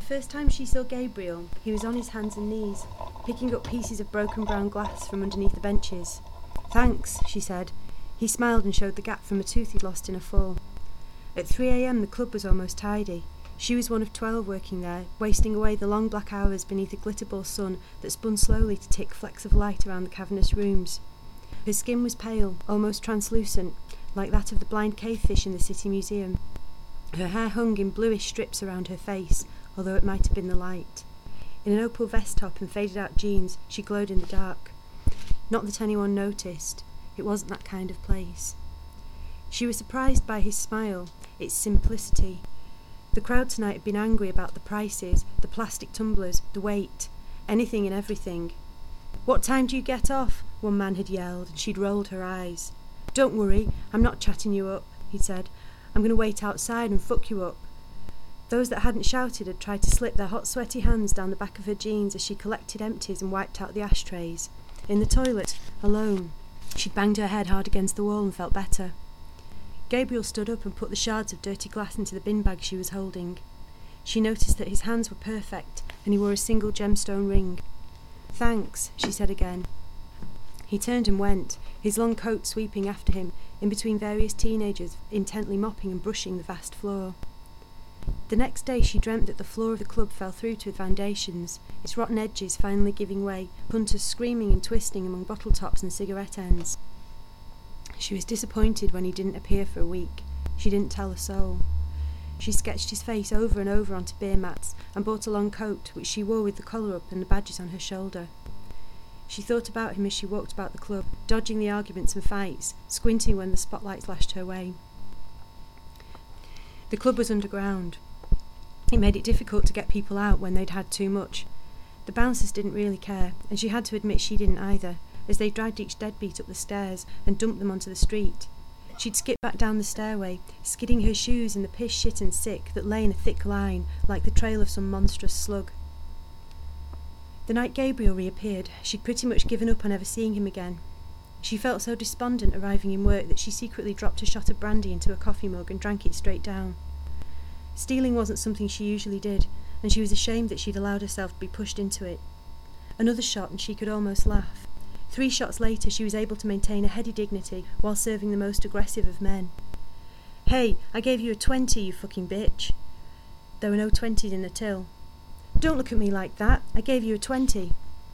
first time she saw Gabriel, he was on his hands and knees, picking up pieces of broken brown glass from underneath the benches. "Thanks," she said. He smiled and showed the gap from a tooth he'd lost in a fall. At 3 a.m. the club was almost tidy. She was one of 12 working there, wasting away the long black hours beneath a glitterball sun that spun slowly to tick flecks of light around the cavernous rooms. Her skin was pale, almost translucent, like that of the blind cavefish in the City Museum. Her hair hung in bluish strips around her face, although it might have been the light. In an opal vest top and faded-out jeans, she glowed in the dark. Not that anyone noticed. It wasn't that kind of place. She was surprised by his smile, its simplicity. The crowd tonight had been angry about the prices, the plastic tumblers, the wait, anything and everything. "What time do you get off?" one man had yelled, and she'd rolled her eyes. "Don't worry, I'm not chatting you up," he'd said. "I'm going to wait outside and fuck you up." Those that hadn't shouted had tried to slip their hot sweaty hands down the back of her jeans as she collected empties and wiped out the ashtrays. In the toilet, alone, she'd banged her head hard against the wall and felt better. Gabriel stood up and put the shards of dirty glass into the bin bag she was holding. She noticed that his hands were perfect and he wore a single gemstone ring. "Thanks," she said again. He turned and went, his long coat sweeping after him, in between various teenagers intently mopping and brushing the vast floor. The next day she dreamt that the floor of the club fell through to the foundations, its rotten edges finally giving way, punters screaming and twisting among bottle tops and cigarette ends. She was disappointed when he didn't appear for a week. She didn't tell a soul. She sketched his face over and over onto beer mats and bought a long coat, which she wore with the collar up and the badges on her shoulder. She thought about him as she walked about the club, dodging the arguments and fights, squinting when the spotlights lashed her way. The club was underground. It made it difficult to get people out when they'd had too much. The bouncers didn't really care, and she had to admit she didn't either, as they dragged each deadbeat up the stairs and dumped them onto the street. She'd skip back down the stairway, skidding her shoes in the piss, shit and sick that lay in a thick line, like the trail of some monstrous slug. The night Gabriel reappeared, she'd pretty much given up on ever seeing him again. She felt so despondent arriving in work that she secretly dropped a shot of brandy into a coffee mug and drank it straight down. Stealing wasn't something she usually did, and she was ashamed that she'd allowed herself to be pushed into it. Another shot and she could almost laugh. 3 shots later she was able to maintain a heady dignity while serving the most aggressive of men. "Hey, I gave you a 20, you fucking bitch." There were no 20s in the till. "Don't look at me like that, I gave you a 20.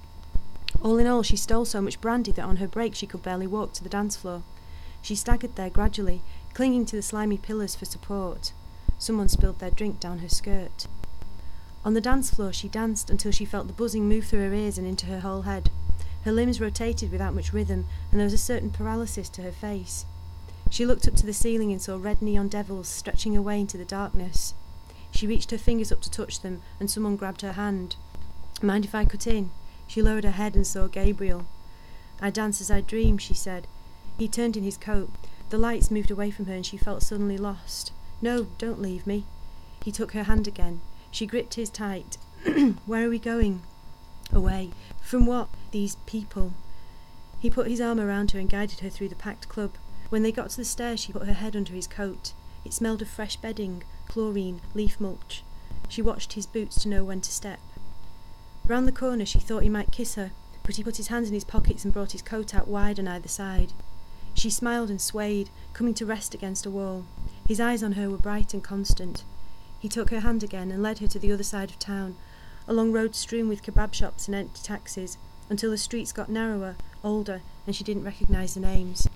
All in all, she stole so much brandy that on her break she could barely walk to the dance floor. She staggered there gradually, clinging to the slimy pillars for support. Someone spilled their drink down her skirt. On the dance floor she danced until she felt the buzzing move through her ears and into her whole head. Her limbs rotated without much rhythm, and there was a certain paralysis to her face. She looked up to the ceiling and saw red neon devils stretching away into the darkness. She reached her fingers up to touch them, and someone grabbed her hand. "Mind if I cut in?" She lowered her head and saw Gabriel. "I dance as I dream," she said. He turned in his coat. The lights moved away from her and she felt suddenly lost. "No, don't leave me." He took her hand again. She gripped his tight. "Where are we going?" "Away." "From what?" "These people." He put his arm around her and guided her through the packed club. When they got to the stairs she put her head under his coat. It smelled of fresh bedding, chlorine, leaf mulch. She watched his boots to know when to step. Round the corner she thought he might kiss her, but he put his hands in his pockets and brought his coat out wide on either side. She smiled and swayed, coming to rest against a wall. His eyes on her were bright and constant. He took her hand again and led her to the other side of town, along roads strewn with kebab shops and empty taxis, until the streets got narrower, older, and she didn't recognise the names.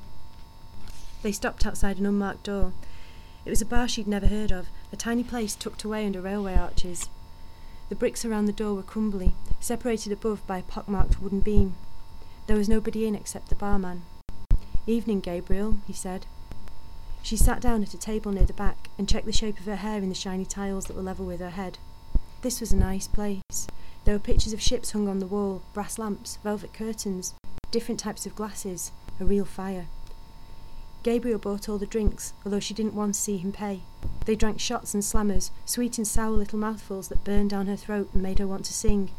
They stopped outside an unmarked door. It was a bar she'd never heard of, a tiny place tucked away under railway arches. The bricks around the door were crumbly, separated above by a pockmarked wooden beam. There was nobody in except the barman. "Evening, Gabriel," he said. She sat down at a table near the back and checked the shape of her hair in the shiny tiles that were level with her head. This was a nice place. There were pictures of ships hung on the wall, brass lamps, velvet curtains, different types of glasses, a real fire. Gabriel bought all the drinks, although she didn't want to see him pay. They drank shots and slammers, sweet and sour little mouthfuls that burned down her throat and made her want to sing.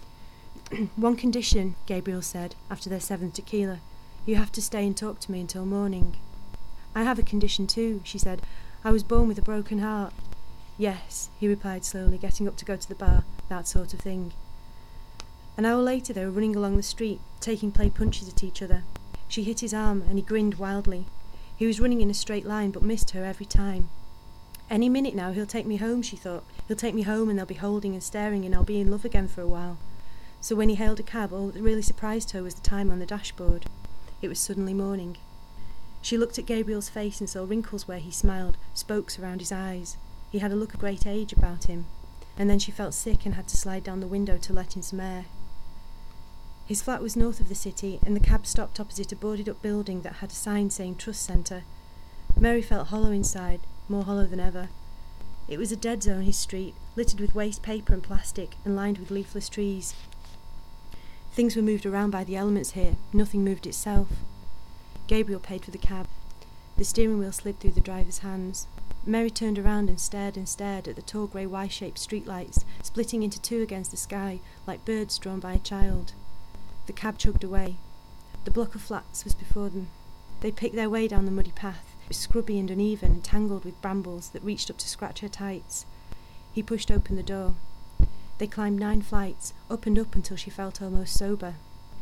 "One condition," Gabriel said, after their 7th tequila. "You have to stay and talk to me until morning." "I have a condition too," she said. "I was born with a broken heart." "Yes," he replied slowly, getting up to go to the bar. "That sort of thing." An hour later they were running along the street, taking play punches at each other. She hit his arm and he grinned wildly. He was running in a straight line but missed her every time. Any minute now he'll take me home, she thought. He'll take me home and they'll be holding and staring and I'll be in love again for a while. So when he hailed a cab, all that really surprised her was the time on the dashboard. It was suddenly morning. She looked at Gabriel's face and saw wrinkles where he smiled, spokes around his eyes. He had a look of great age about him. And then she felt sick and had to slide down the window to let in some air. His flat was north of the city, and the cab stopped opposite a boarded-up building that had a sign saying Trust Centre. Mary felt hollow inside, more hollow than ever. It was a dead zone, his street, littered with waste paper and plastic, and lined with leafless trees. Things were moved around by the elements here, nothing moved itself. Gabriel paid for the cab. The steering wheel slid through the driver's hands. Mary turned around and stared at the tall grey Y-shaped streetlights, splitting into two against the sky, like birds drawn by a child. The cab chugged away. The block of flats was before them. They picked their way down the muddy path. It was scrubby and uneven and tangled with brambles that reached up to scratch her tights. He pushed open the door. They climbed 9 flights, up and up until she felt almost sober.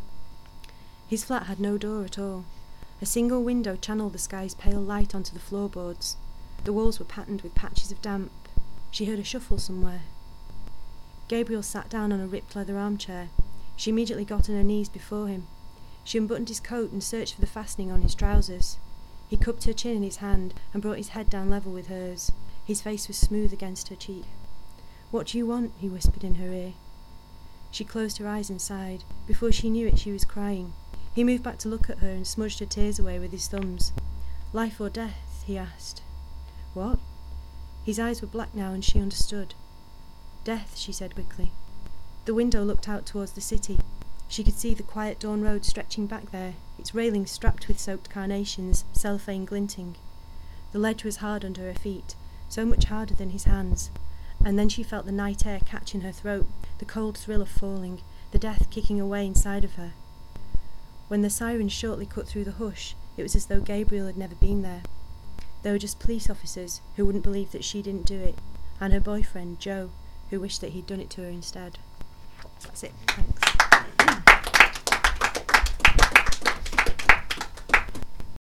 His flat had no door at all. A single window channeled the sky's pale light onto the floorboards. The walls were patterned with patches of damp. She heard a shuffle somewhere. Gabriel sat down on a ripped leather armchair. She immediately got on her knees before him. She unbuttoned his coat and searched for the fastening on his trousers. He cupped her chin in his hand and brought his head down level with hers. His face was smooth against her cheek. "What do you want?" he whispered in her ear. She closed her eyes and sighed. Before she knew it, she was crying. He moved back to look at her and smudged her tears away with his thumbs. "Life or death?" he asked. "What?" His eyes were black now and she understood. "Death," she said quickly. The window looked out towards the city. She could see the quiet dawn road stretching back there, its railings strapped with soaked carnations, cellophane glinting. The ledge was hard under her feet, so much harder than his hands, and then she felt the night air catch in her throat, the cold thrill of falling, the death kicking away inside of her. When the sirens shortly cut through the hush, it was as though Gabriel had never been there. There were just police officers who wouldn't believe that she didn't do it, and her boyfriend, Joe, who wished that he'd done it to her instead. That's it. Thanks.